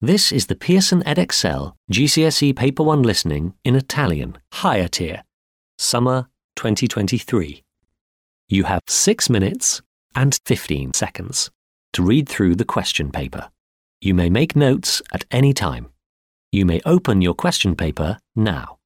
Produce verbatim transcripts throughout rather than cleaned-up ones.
This is the Pearson Edexcel G C S E Paper one Listening in Italian, higher tier, summer twenty twenty-three. You have six minutes and fifteen seconds to read through the question paper. You may make notes at any time. You may open your question paper now.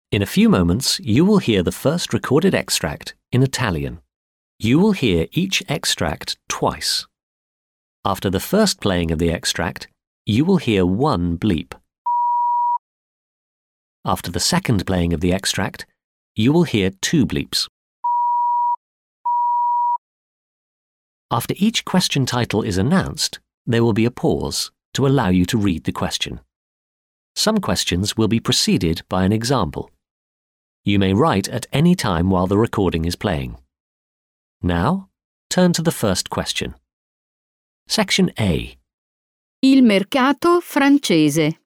In a few moments, you will hear the first recorded extract in Italian. You will hear each extract twice. After the first playing of the extract, you will hear one bleep. After the second playing of the extract, you will hear two bleeps. After each question title is announced, there will be a pause to allow you to read the question. Some questions will be preceded by an example. You may write at any time while the recording is playing. Now, turn to the first question. Section A. Il mercato francese.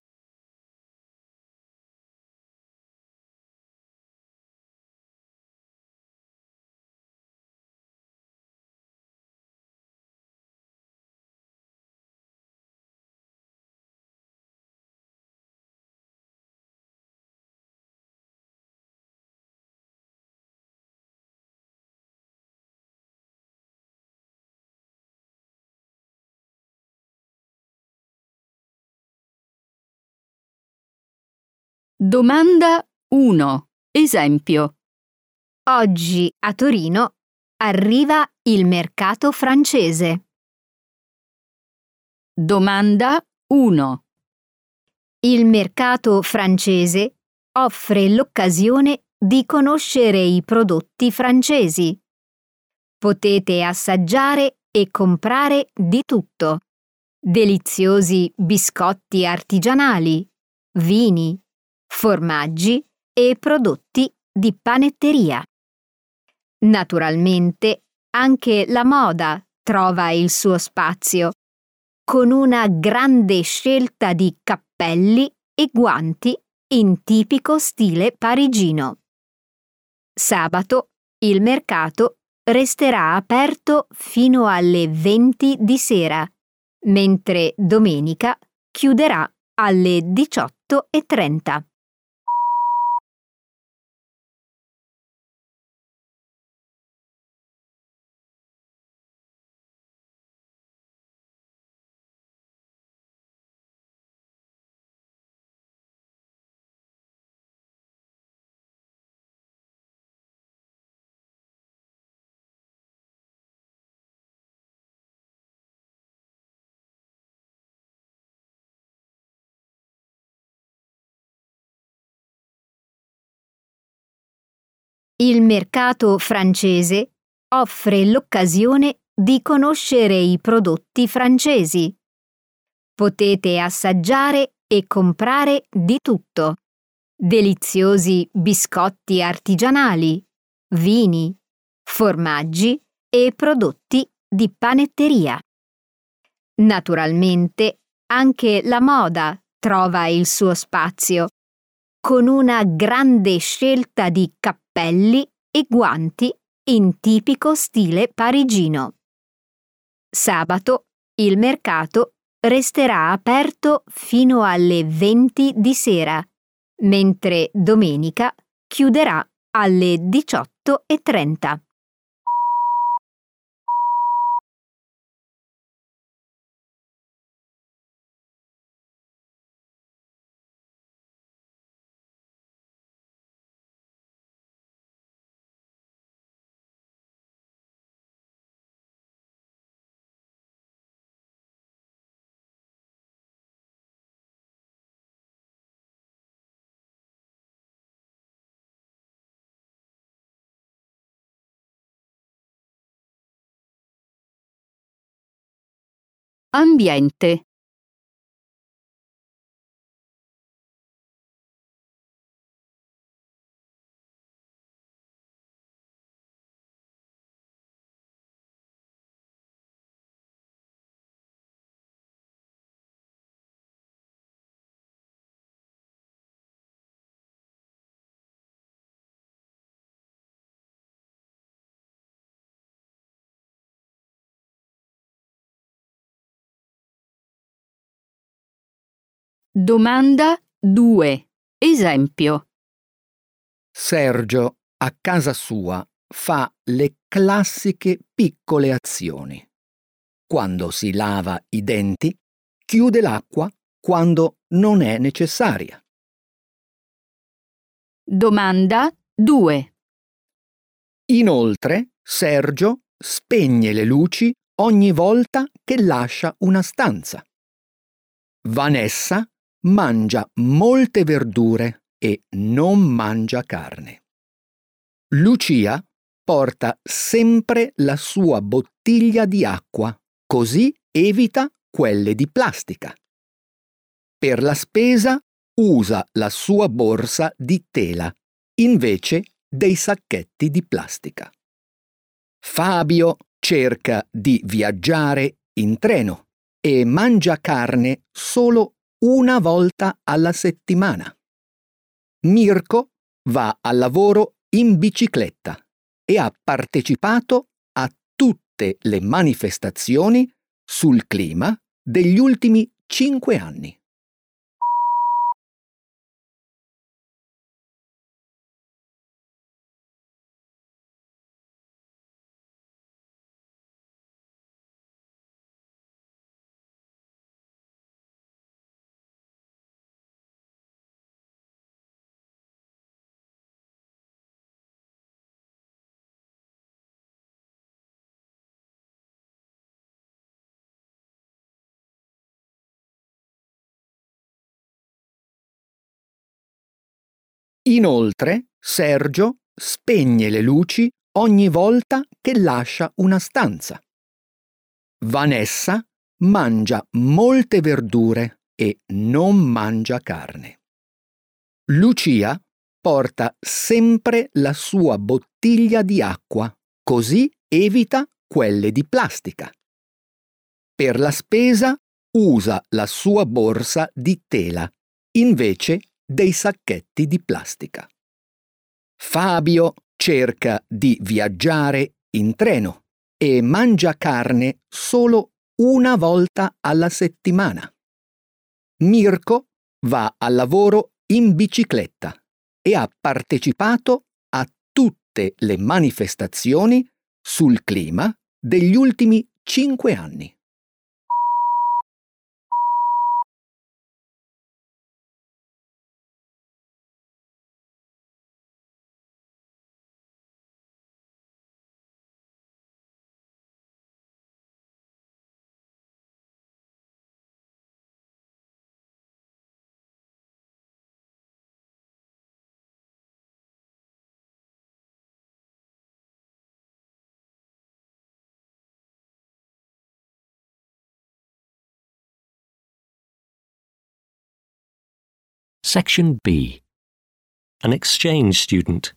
Domanda uno. Esempio. Oggi a Torino arriva il mercato francese. Domanda uno. Il mercato francese offre l'occasione di conoscere i prodotti francesi. Potete assaggiare e comprare di tutto. Deliziosi biscotti artigianali, vini, formaggi e prodotti di panetteria. Naturalmente, anche la moda trova il suo spazio, con una grande scelta di cappelli e guanti in tipico stile parigino. Sabato il mercato resterà aperto fino alle venti di sera, mentre domenica chiuderà alle diciotto e trenta. Il mercato francese offre l'occasione di conoscere i prodotti francesi. Potete assaggiare e comprare di tutto. Deliziosi biscotti artigianali, vini, formaggi e prodotti di panetteria. Naturalmente, anche la moda trova il suo spazio, con una grande scelta di cappelli e guanti in tipico stile parigino. Sabato il mercato resterà aperto fino alle venti di sera, mentre domenica chiuderà alle diciotto e trenta. Ambiente. Domanda due. Esempio. Sergio a casa sua fa le classiche piccole azioni. Quando si lava i denti, chiude l'acqua quando non è necessaria. Domanda due. Inoltre, Sergio spegne le luci ogni volta che lascia una stanza. Vanessa mangia molte verdure e non mangia carne. Lucia porta sempre la sua bottiglia di acqua, così evita quelle di plastica. Per la spesa usa la sua borsa di tela invece dei sacchetti di plastica. Fabio cerca di viaggiare in treno e mangia carne solo una volta alla settimana. Mirko va al lavoro in bicicletta e ha partecipato a tutte le manifestazioni sul clima degli ultimi cinque anni. Inoltre, Sergio spegne le luci ogni volta che lascia una stanza. Vanessa mangia molte verdure e non mangia carne. Lucia porta sempre la sua bottiglia di acqua, così evita quelle di plastica. Per la spesa usa la sua borsa di tela invece dei sacchetti di plastica. Fabio cerca di viaggiare in treno e mangia carne solo una volta alla settimana. Mirko va al lavoro in bicicletta e ha partecipato a tutte le manifestazioni sul clima degli ultimi cinque anni. Section B. An exchange student.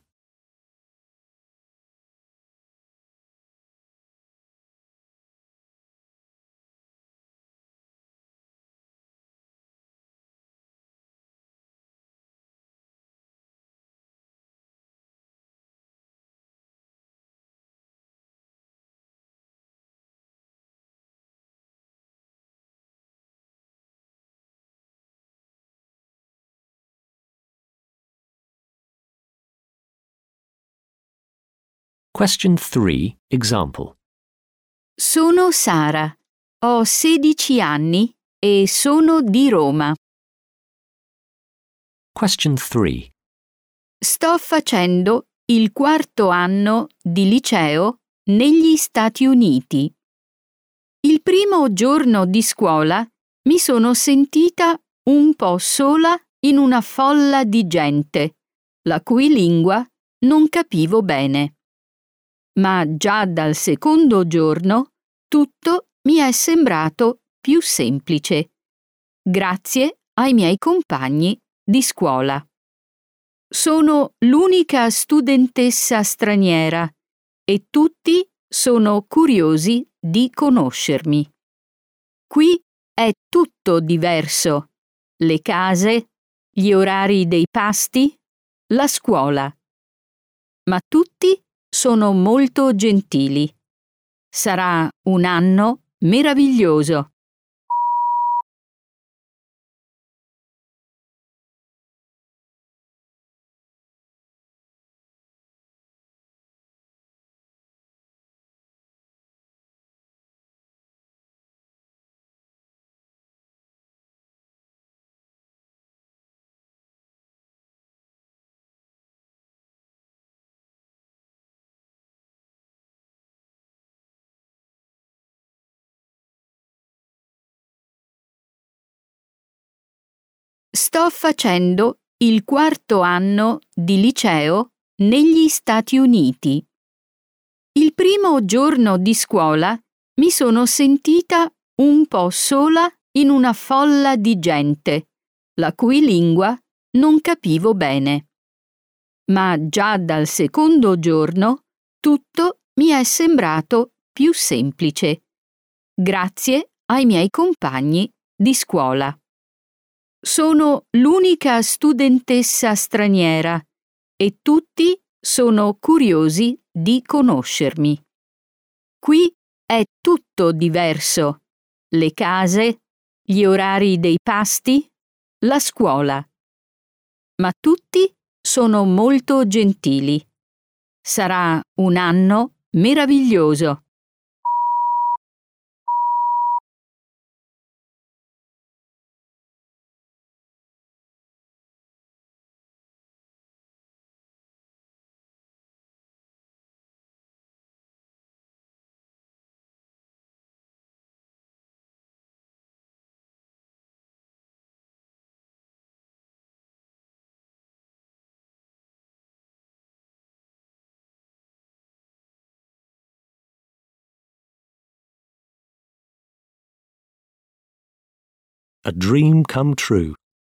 Question three, example. Sono Sara, ho sedici anni e sono di Roma. Question three. Sto facendo il quarto anno di liceo negli Stati Uniti. Il primo giorno di scuola mi sono sentita un po' sola in una folla di gente, la cui lingua non capivo bene. Ma già dal secondo giorno tutto mi è sembrato più semplice, grazie ai miei compagni di scuola. Sono l'unica studentessa straniera e tutti sono curiosi di conoscermi. Qui è tutto diverso: le case, gli orari dei pasti, la scuola. Ma tutti sono molto gentili. Sarà un anno meraviglioso. Sto facendo il quarto anno di liceo negli Stati Uniti. Il primo giorno di scuola mi sono sentita un po' sola in una folla di gente, la cui lingua non capivo bene. Ma già dal secondo giorno tutto mi è sembrato più semplice, grazie ai miei compagni di scuola. Sono l'unica studentessa straniera e tutti sono curiosi di conoscermi. Qui è tutto diverso: le case, gli orari dei pasti, la scuola. Ma tutti sono molto gentili. Sarà un anno meraviglioso. A dream come true.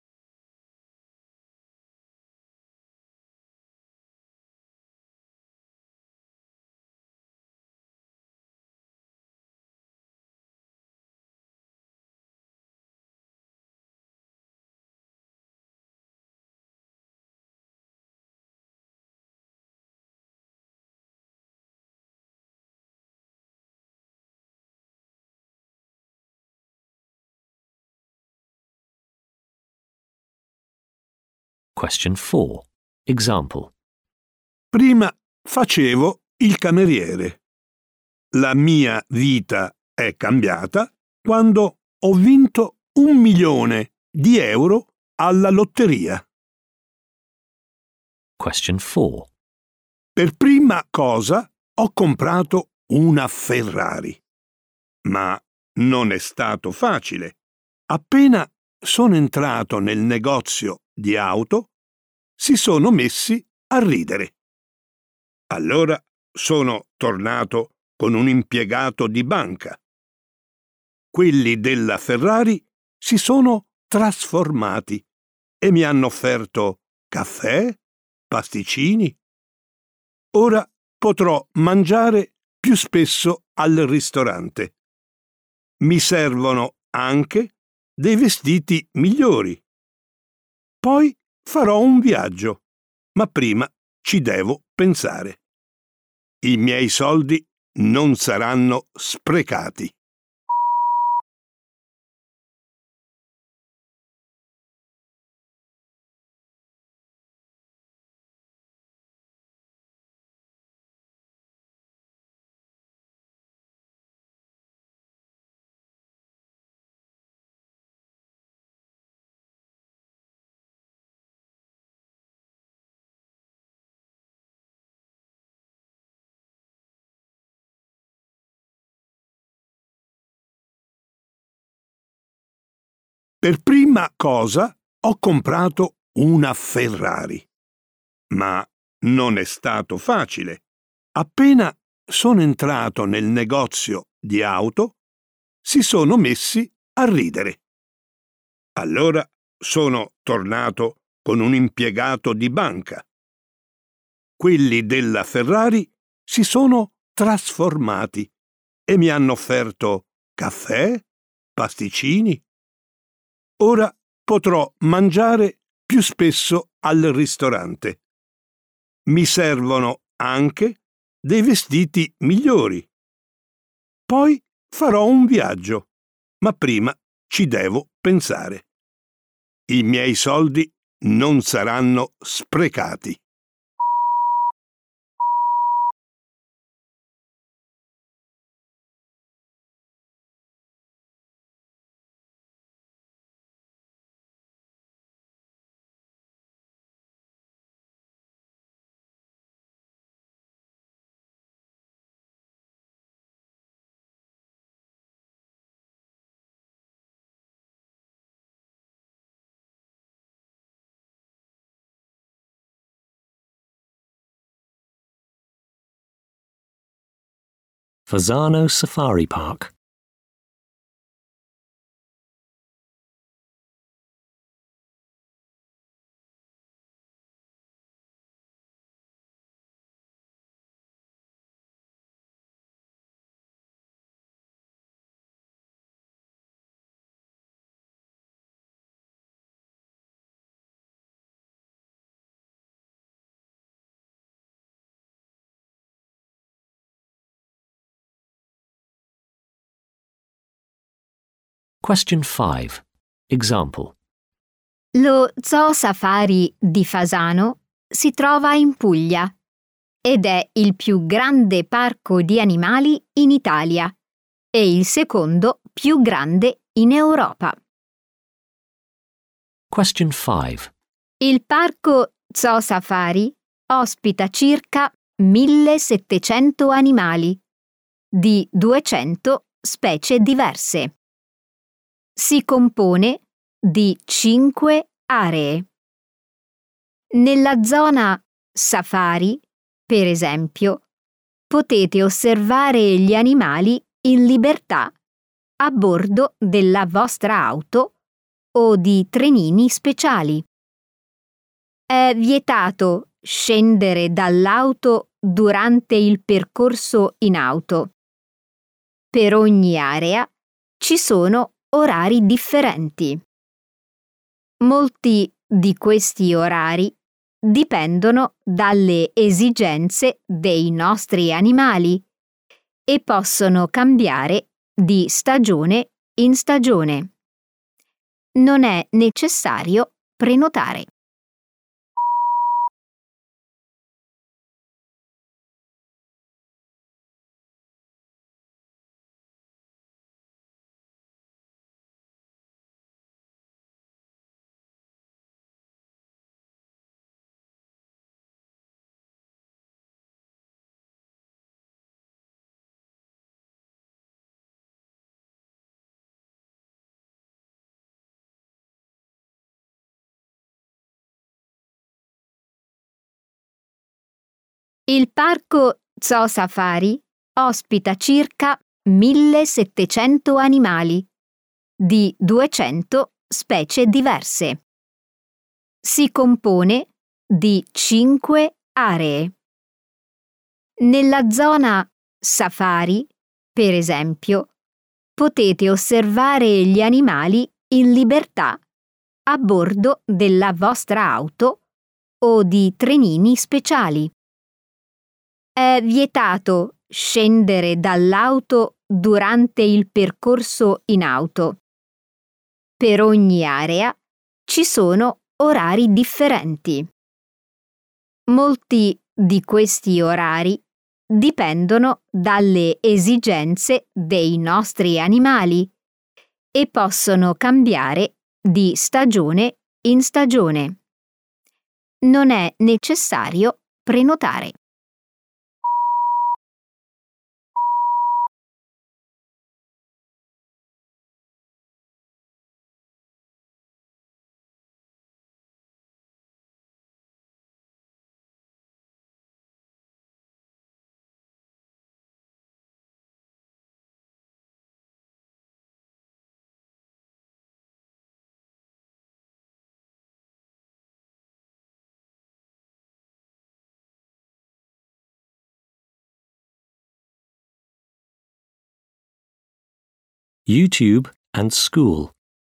Question four. Example. Prima facevo il cameriere. La mia vita è cambiata quando ho vinto un milione di euro alla lotteria. Question four. Per prima cosa ho comprato una Ferrari. Ma non è stato facile. Appena sono entrato nel negozio di auto, si sono messi a ridere. Allora sono tornato con un impiegato di banca. Quelli della Ferrari si sono trasformati e mi hanno offerto caffè, pasticcini. Ora potrò mangiare più spesso al ristorante. Mi servono anche dei vestiti migliori. Poi farò un viaggio, ma prima ci devo pensare. I miei soldi non saranno sprecati. Per prima cosa ho comprato una Ferrari. Ma non è stato facile. Appena sono entrato nel negozio di auto, si sono messi a ridere. Allora sono tornato con un impiegato di banca. Quelli della Ferrari si sono trasformati e mi hanno offerto caffè, pasticcini. Ora potrò mangiare più spesso al ristorante. Mi servono anche dei vestiti migliori. Poi farò un viaggio, ma prima ci devo pensare. I miei soldi non saranno sprecati. Fasano Safari Park. Question five. Example. Lo Zoo Safari di Fasano si trova in Puglia ed è il più grande parco di animali in Italia e il secondo più grande in Europa. Question five. Il parco Zoo Safari ospita circa millesettecento animali di duecento specie diverse. Si compone di cinque aree. Nella zona Safari, per esempio, potete osservare gli animali in libertà a bordo della vostra auto o di trenini speciali. È vietato scendere dall'auto durante il percorso in auto. Per ogni area ci sono orari differenti. Molti di questi orari dipendono dalle esigenze dei nostri animali e possono cambiare di stagione in stagione. Non è necessario prenotare. Il parco Zoo Safari ospita circa millesettecento animali di duecento specie diverse. Si compone di cinque aree. Nella zona Safari, per esempio, potete osservare gli animali in libertà a bordo della vostra auto o di trenini speciali. È vietato scendere dall'auto durante il percorso in auto. Per ogni area ci sono orari differenti. Molti di questi orari dipendono dalle esigenze dei nostri animali e possono cambiare di stagione in stagione. Non è necessario prenotare. YouTube and school.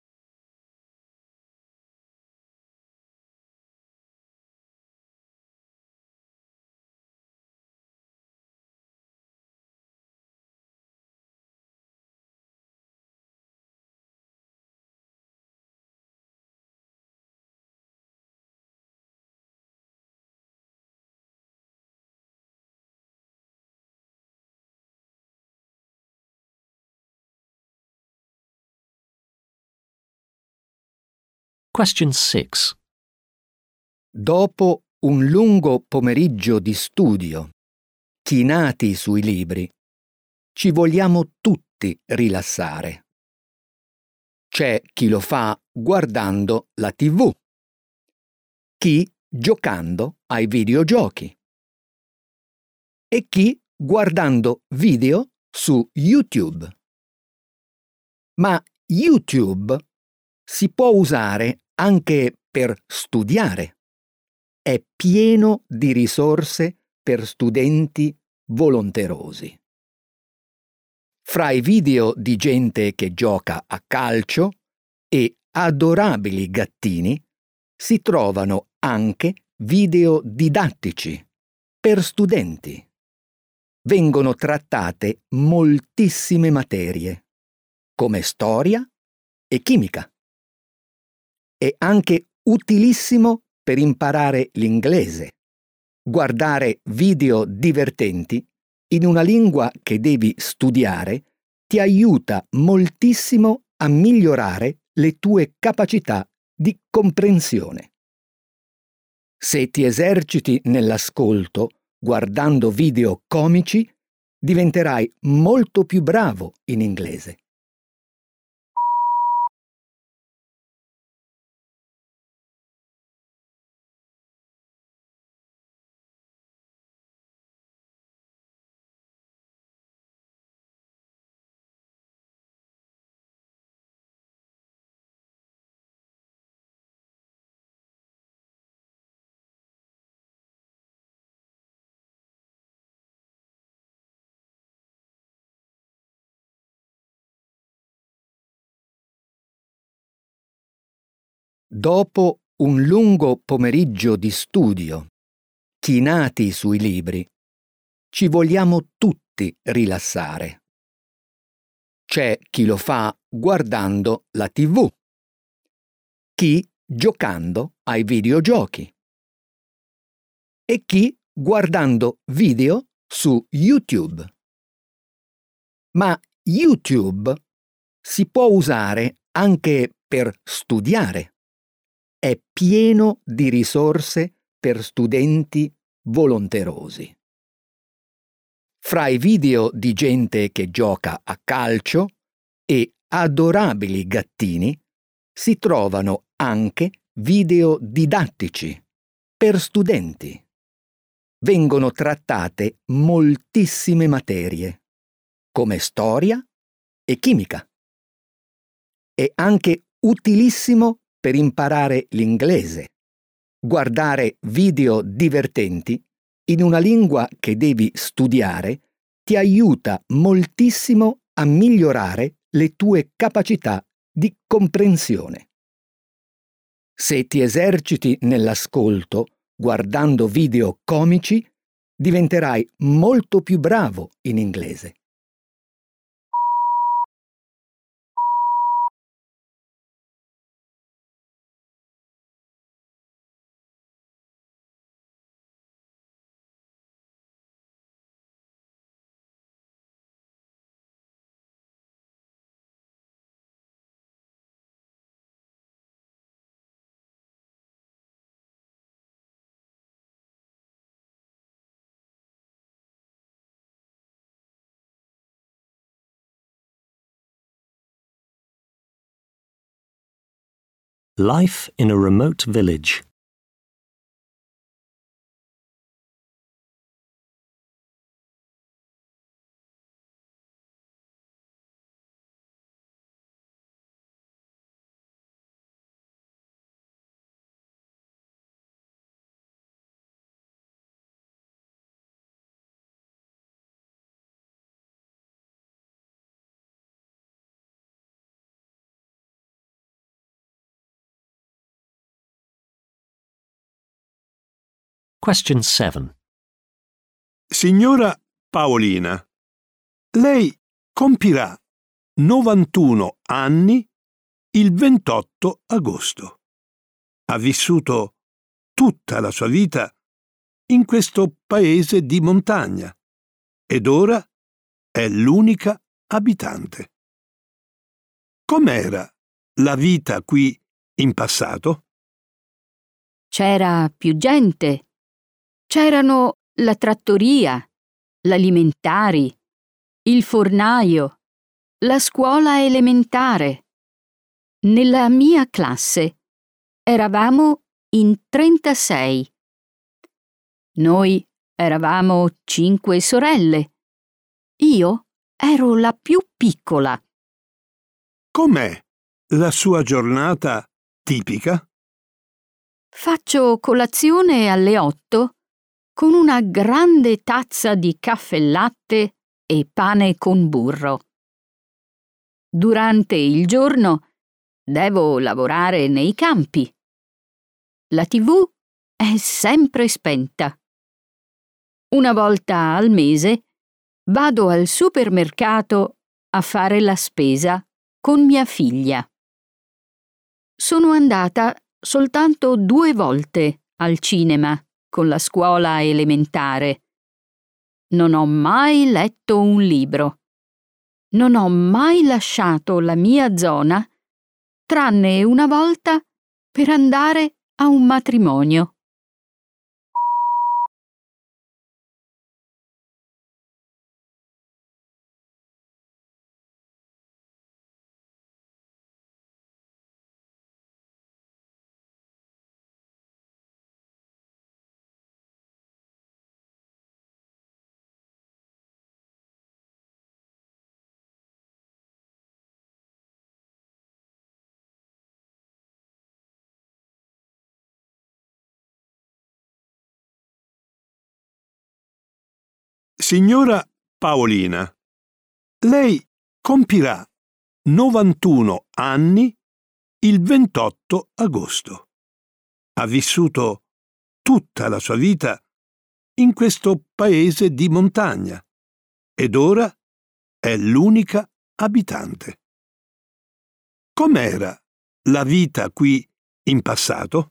Question six. Dopo un lungo pomeriggio di studio, chinati sui libri, ci vogliamo tutti rilassare. C'è chi lo fa guardando la tivù, chi giocando ai videogiochi e chi guardando video su YouTube. Ma YouTube si può usare anche per studiare. È pieno di risorse per studenti volonterosi. Fra i video di gente che gioca a calcio e adorabili gattini si trovano anche video didattici per studenti. Vengono trattate moltissime materie, come storia e chimica. È anche utilissimo per imparare l'inglese. Guardare video divertenti in una lingua che devi studiare ti aiuta moltissimo a migliorare le tue capacità di comprensione. Se ti eserciti nell'ascolto guardando video comici, diventerai molto più bravo in inglese. Dopo un lungo pomeriggio di studio, chinati sui libri, ci vogliamo tutti rilassare. C'è chi lo fa guardando la tivù, chi giocando ai videogiochi e chi guardando video su YouTube. Ma YouTube si può usare anche per studiare. È pieno di risorse per studenti volonterosi. Fra i video di gente che gioca a calcio e adorabili gattini si trovano anche video didattici per studenti. Vengono trattate moltissime materie, come storia e chimica. È anche utilissimo per imparare l'inglese. Guardare video divertenti in una lingua che devi studiare ti aiuta moltissimo a migliorare le tue capacità di comprensione. Se ti eserciti nell'ascolto guardando video comici, diventerai molto più bravo in inglese. Life in a remote village. Question seven. Signora Paolina, lei compirà novantuno anni il ventotto agosto. Ha vissuto tutta la sua vita in questo paese di montagna ed ora è l'unica abitante. Com'era la vita qui in passato? C'era più gente. C'erano la trattoria, l'alimentari, il fornaio, la scuola elementare. Nella mia classe eravamo in trentasei. Noi eravamo cinque sorelle. Io ero la più piccola. Com'è la sua giornata tipica? Faccio colazione alle otto con una grande tazza di caffè latte e pane con burro. Durante il giorno devo lavorare nei campi. La tivù è sempre spenta. Una volta al mese vado al supermercato a fare la spesa con mia figlia. Sono andata soltanto due volte al cinema con la scuola elementare. Non ho mai letto un libro. Non ho mai lasciato la mia zona, tranne una volta per andare a un matrimonio. Signora Paolina, lei compirà novantuno anni il ventotto agosto. Ha vissuto tutta la sua vita in questo paese di montagna ed ora è l'unica abitante. Com'era la vita qui in passato?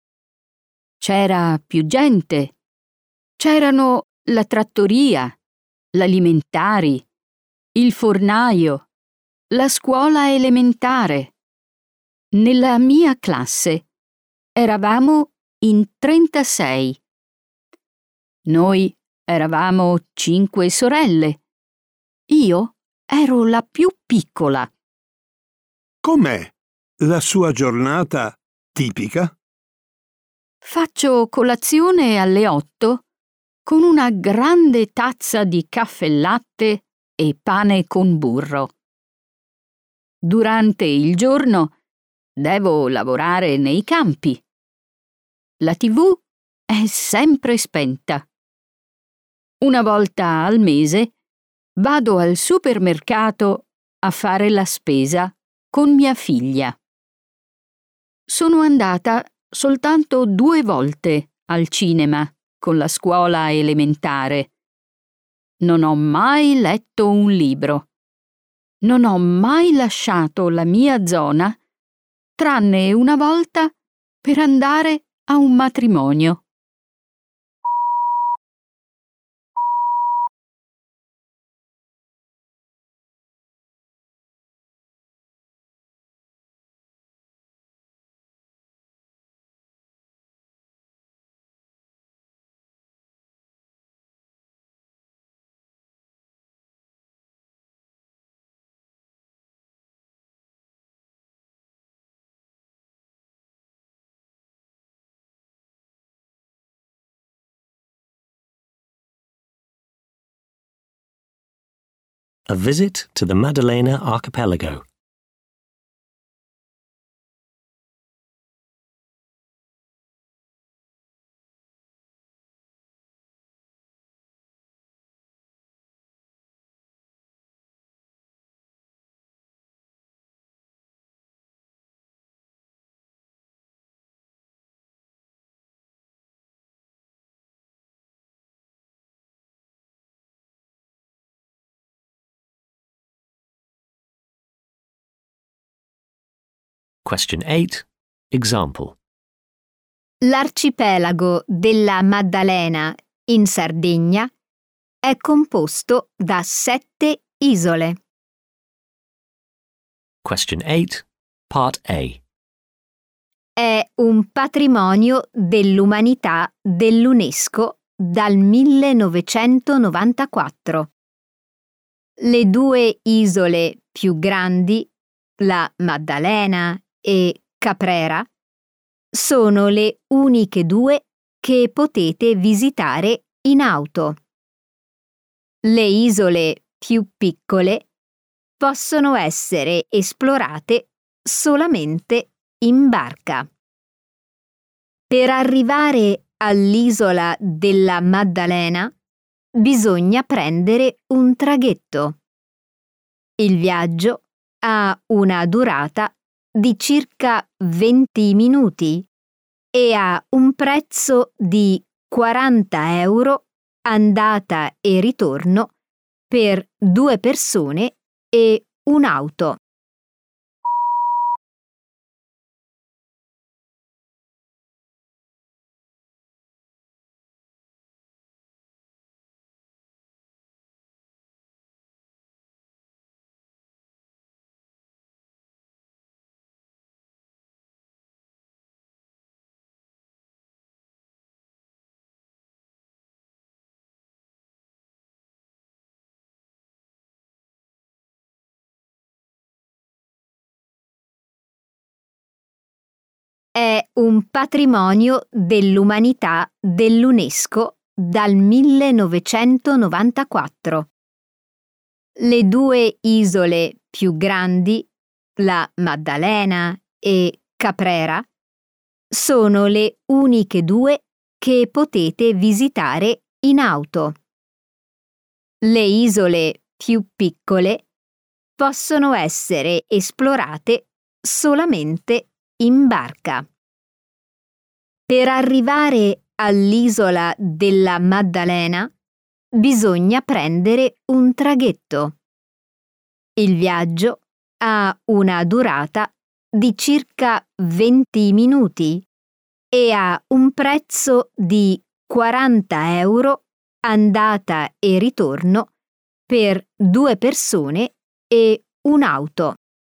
C'era più gente. C'erano la trattoria, l'alimentari, il fornaio, la scuola elementare. Nella mia classe eravamo in trentasei. Noi eravamo cinque sorelle. Io ero la più piccola. Com'è la sua giornata tipica? Faccio colazione alle otto con una grande tazza di caffè latte e pane con burro. Durante il giorno devo lavorare nei campi. La tivù è sempre spenta. Una volta al mese vado al supermercato a fare la spesa con mia figlia. Sono andata soltanto due volte al cinema con la scuola elementare. Non ho mai letto un libro. Non ho mai lasciato la mia zona, tranne una volta per andare a un matrimonio. A visit to the Maddalena archipelago. Question eight. Example. L'arcipelago della Maddalena in Sardegna è composto da sette isole. Question eight. Part A. È un patrimonio dell'umanità dell'UNESCO dal millenovecentonovantaquattro. Le due isole più grandi, la Maddalena e Caprera, sono le uniche due che potete visitare in auto. Le isole più piccole possono essere esplorate solamente in barca. Per arrivare all'isola della Maddalena bisogna prendere un traghetto. Il viaggio ha una durata di circa venti minuti e ha un prezzo di quaranta euro andata e ritorno per due persone e un'auto. È un patrimonio dell'umanità dell'UNESCO dal millenovecentonovantaquattro. Le due isole più grandi, la Maddalena e Caprera, sono le uniche due che potete visitare in auto. Le isole più piccole possono essere esplorate solamente in barca. Per arrivare all'isola della Maddalena bisogna prendere un traghetto. Il viaggio ha una durata di circa venti minuti e ha un prezzo di quaranta euro andata e ritorno per due persone e un'auto.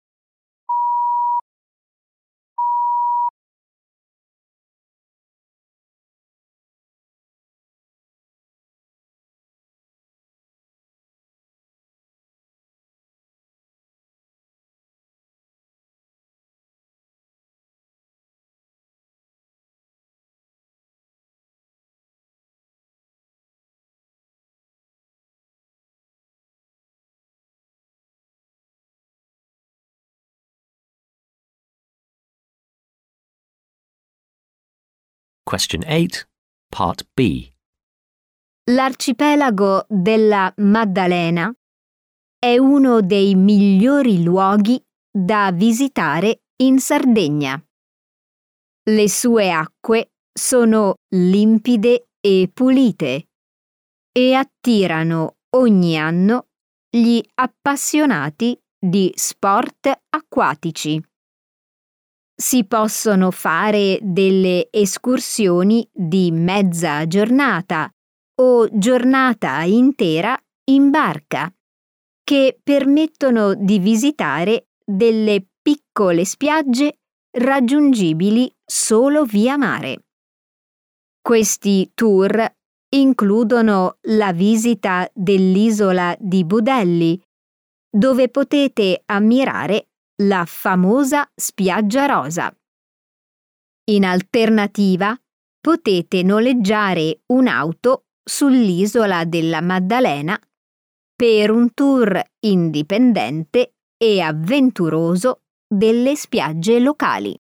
Question eight, Part B. L'arcipelago della Maddalena è uno dei migliori luoghi da visitare in Sardegna. Le sue acque sono limpide e pulite e attirano ogni anno gli appassionati di sport acquatici. Si possono fare delle escursioni di mezza giornata o giornata intera in barca, che permettono di visitare delle piccole spiagge raggiungibili solo via mare. Questi tour includono la visita dell'isola di Budelli, dove potete ammirare la famosa spiaggia rosa. In alternativa, potete noleggiare un'auto sull'isola della Maddalena per un tour indipendente e avventuroso delle spiagge locali.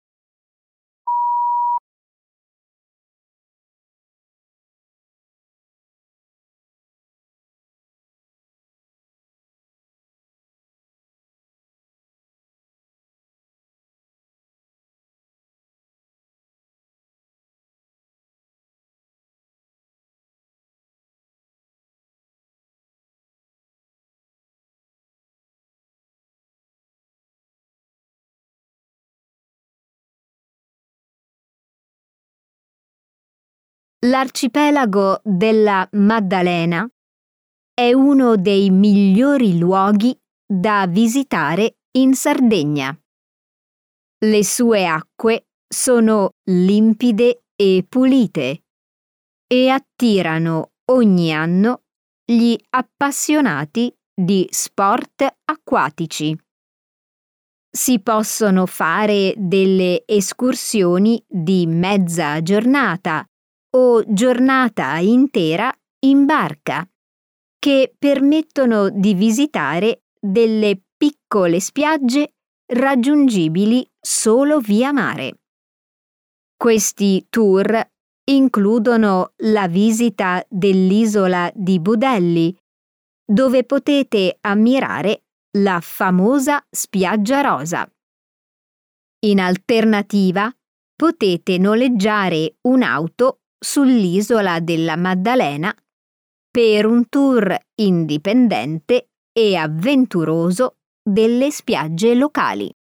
L'arcipelago della Maddalena è uno dei migliori luoghi da visitare in Sardegna. Le sue acque sono limpide e pulite e attirano ogni anno gli appassionati di sport acquatici. Si possono fare delle escursioni di mezza giornata o giornata intera in barca, che permettono di visitare delle piccole spiagge raggiungibili solo via mare. Questi tour includono la visita dell'isola di Budelli, dove potete ammirare la famosa spiaggia rosa. In alternativa, potete noleggiare un'auto sull'isola della Maddalena per un tour indipendente e avventuroso delle spiagge locali.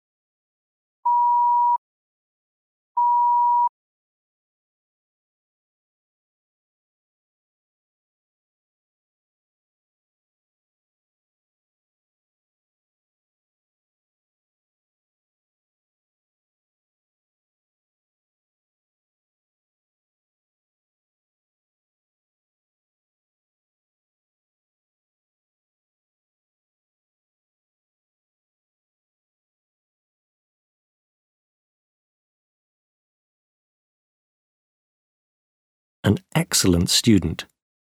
An excellent student.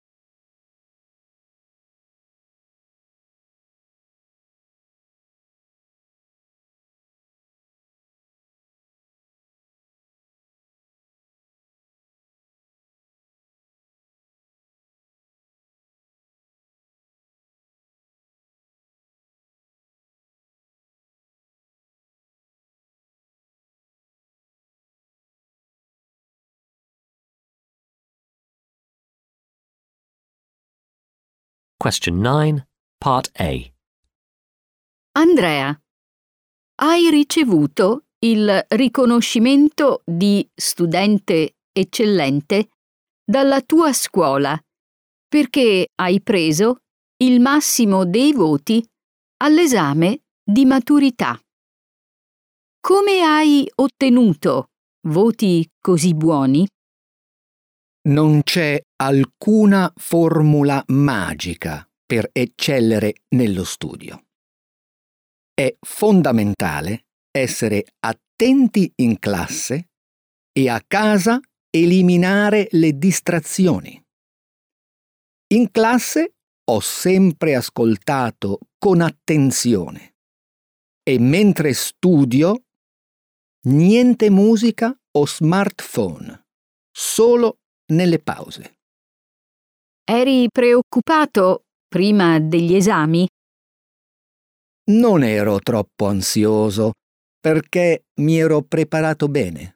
Question nine, Part A. Andrea, hai ricevuto il riconoscimento di studente eccellente dalla tua scuola perché hai preso il massimo dei voti all'esame di maturità. Come hai ottenuto voti così buoni? Non c'è alcuna formula magica per eccellere nello studio. È fondamentale essere attenti in classe e a casa eliminare le distrazioni. In classe ho sempre ascoltato con attenzione e mentre studio niente musica o smartphone, solo nelle pause. Eri preoccupato prima degli esami? Non ero troppo ansioso perché mi ero preparato bene.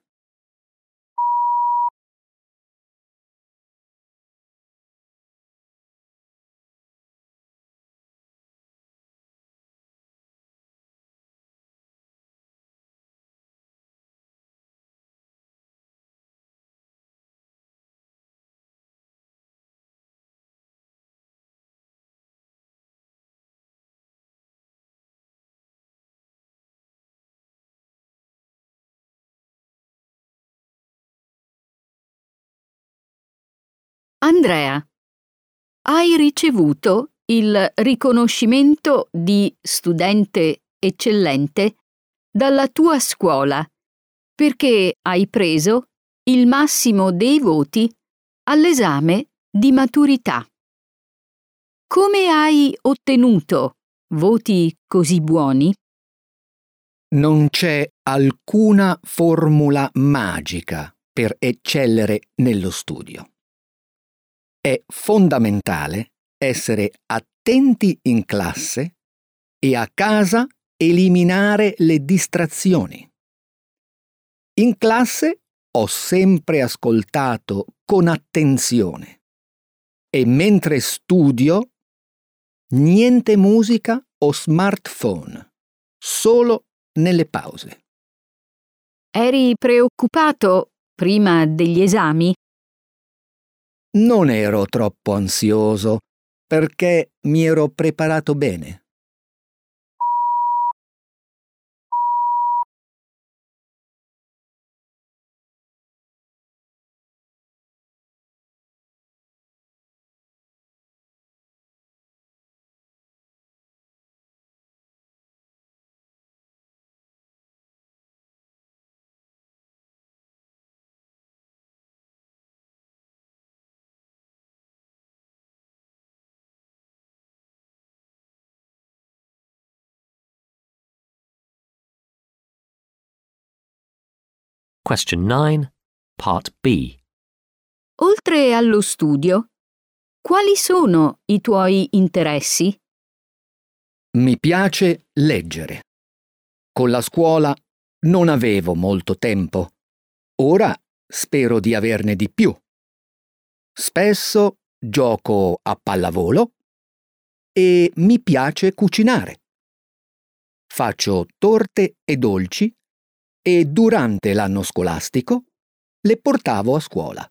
Andrea, hai ricevuto il riconoscimento di studente eccellente dalla tua scuola perché hai preso il massimo dei voti all'esame di maturità. Come hai ottenuto voti così buoni? Non c'è alcuna formula magica per eccellere nello studio. È fondamentale essere attenti in classe e a casa eliminare le distrazioni. In classe ho sempre ascoltato con attenzione e mentre studio niente musica o smartphone, solo nelle pause. Eri preoccupato prima degli esami? Non ero troppo ansioso perché mi ero preparato bene. Question nine, Part B. Oltre allo studio, quali sono i tuoi interessi? Mi piace leggere. Con la scuola non avevo molto tempo. Ora spero di averne di più. Spesso gioco a pallavolo e mi piace cucinare. Faccio torte e dolci e durante l'anno scolastico le portavo a scuola.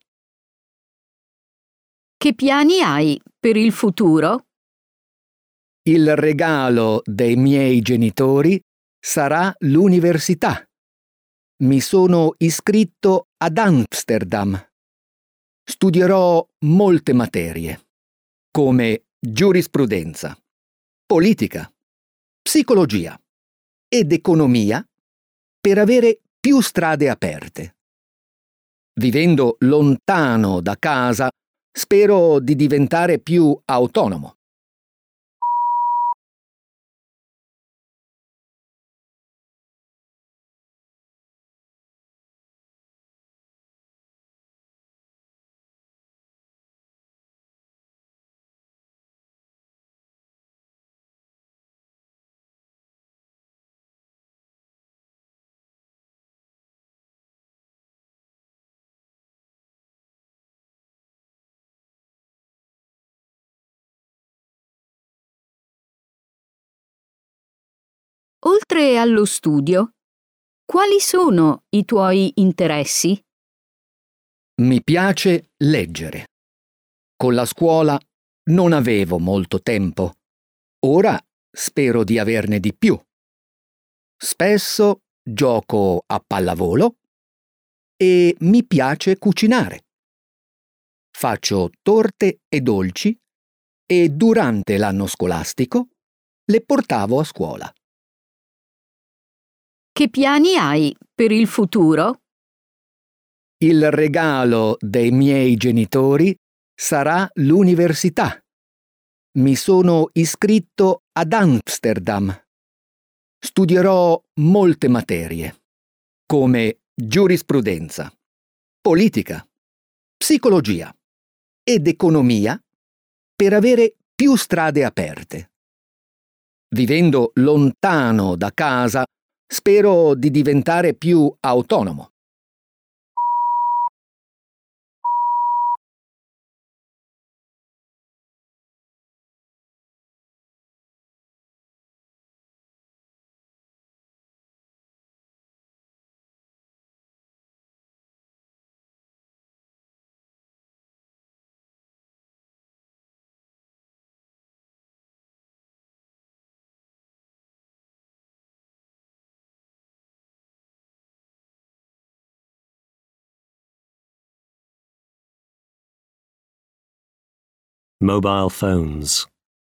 Che piani hai per il futuro? Il regalo dei miei genitori sarà l'università. Mi sono iscritto ad Amsterdam. Studierò molte materie, come giurisprudenza, politica, psicologia ed economia, per avere più strade aperte. Vivendo lontano da casa, spero di diventare più autonomo. Oltre allo studio, quali sono i tuoi interessi? Mi piace leggere. Con la scuola non avevo molto tempo. Ora spero di averne di più. Spesso gioco a pallavolo e mi piace cucinare. Faccio torte e dolci e durante l'anno scolastico le portavo a scuola. Che piani hai per il futuro? Il regalo dei miei genitori sarà l'università. Mi sono iscritto ad Amsterdam. Studierò molte materie, come giurisprudenza, politica, psicologia ed economia, per avere più strade aperte. Vivendo lontano da casa, spero di diventare più autonomo. Mobile phones.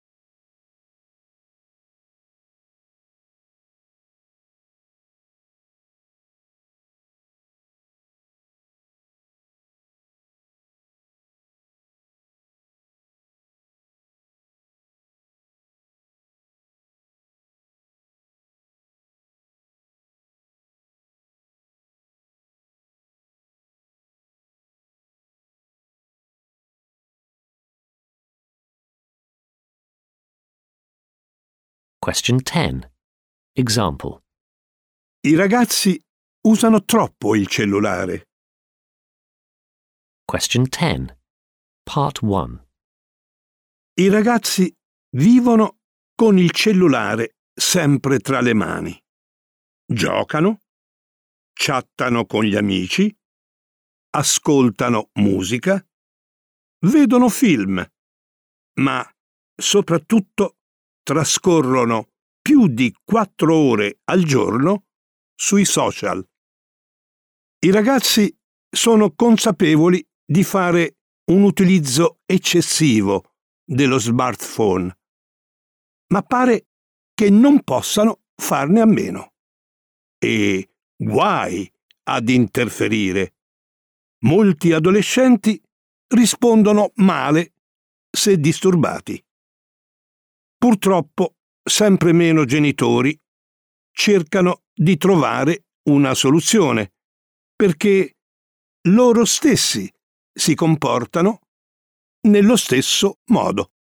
Question ten. Example. I ragazzi usano troppo il cellulare. Question ten. Part one. I ragazzi vivono con il cellulare sempre tra le mani. Giocano, chattano con gli amici, ascoltano musica, vedono film, ma soprattutto trascorrono più di quattro ore al giorno sui social. I ragazzi sono consapevoli di fare un utilizzo eccessivo dello smartphone, ma pare che non possano farne a meno. E guai ad interferire. Molti adolescenti rispondono male se disturbati. Purtroppo sempre meno genitori cercano di trovare una soluzione perché loro stessi si comportano nello stesso modo.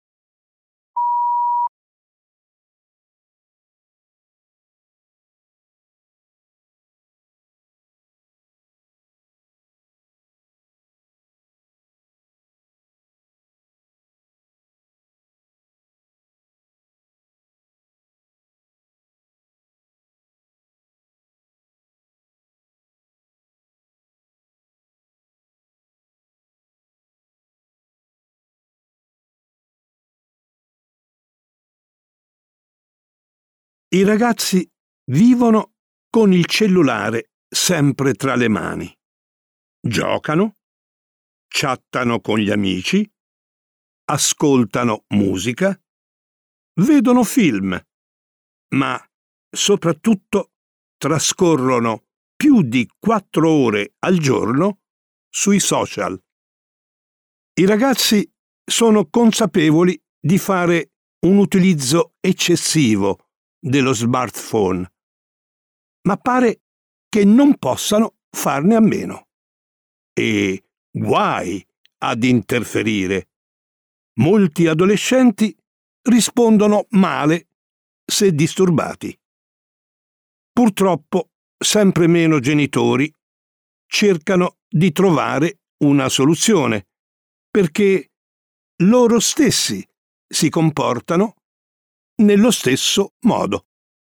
I ragazzi vivono con il cellulare sempre tra le mani. Giocano, chattano con gli amici, ascoltano musica, vedono film, ma soprattutto trascorrono più di quattro ore al giorno sui social. I ragazzi sono consapevoli di fare un utilizzo eccessivo dello smartphone, ma pare che non possano farne a meno. E guai ad interferire. Molti adolescenti rispondono male se disturbati. Purtroppo sempre meno genitori cercano di trovare una soluzione, perché loro stessi si comportano nello stesso modo.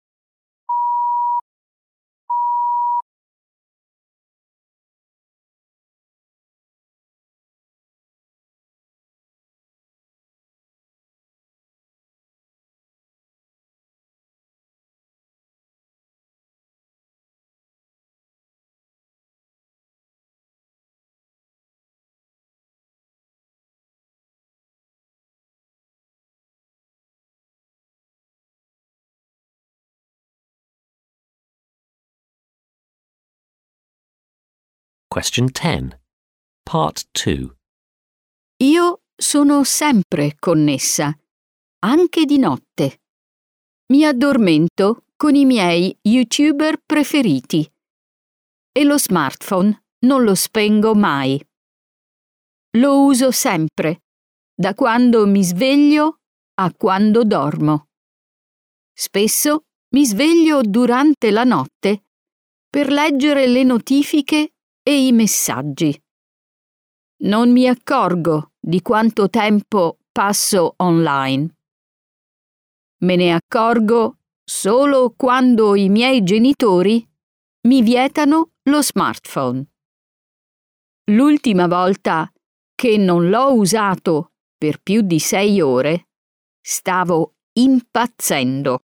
Question ten. Part two. Io sono sempre connessa, anche di notte. Mi addormento con i miei YouTuber preferiti e lo smartphone non lo spengo mai. Lo uso sempre, da quando mi sveglio a quando dormo. Spesso mi sveglio durante la notte per leggere le notifiche e i messaggi. Non mi accorgo di quanto tempo passo online. Me ne accorgo solo quando i miei genitori mi vietano lo smartphone. L'ultima volta che non l'ho usato per più di sei ore, stavo impazzendo.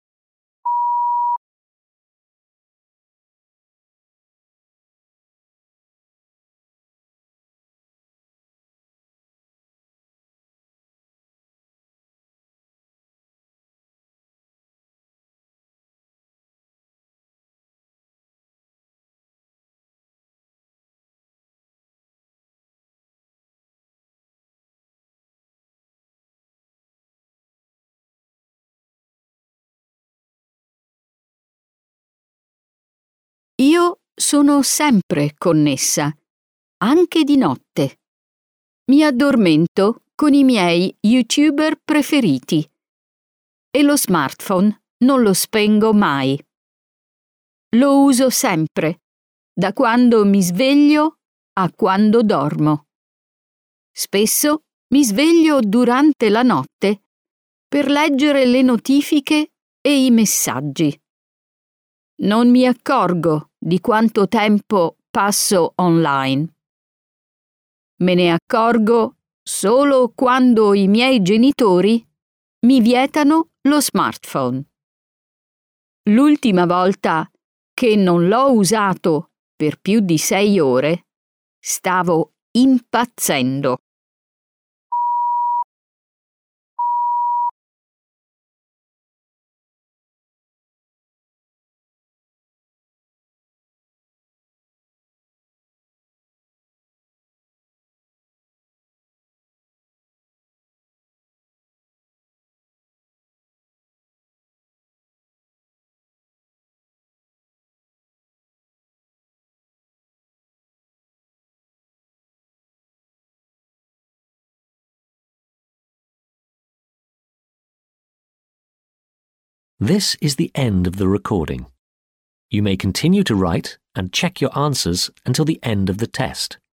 Io sono sempre connessa, anche di notte. Mi addormento con i miei YouTuber preferiti e lo smartphone non lo spengo mai. Lo uso sempre, da quando mi sveglio a quando dormo. Spesso mi sveglio durante la notte per leggere le notifiche e i messaggi. Non mi accorgo di quanto tempo passo online. Me ne accorgo solo quando i miei genitori mi vietano lo smartphone. L'ultima volta che non l'ho usato per più di sei ore, stavo impazzendo. This is the end of the recording. You may continue to write and check your answers until the end of the test.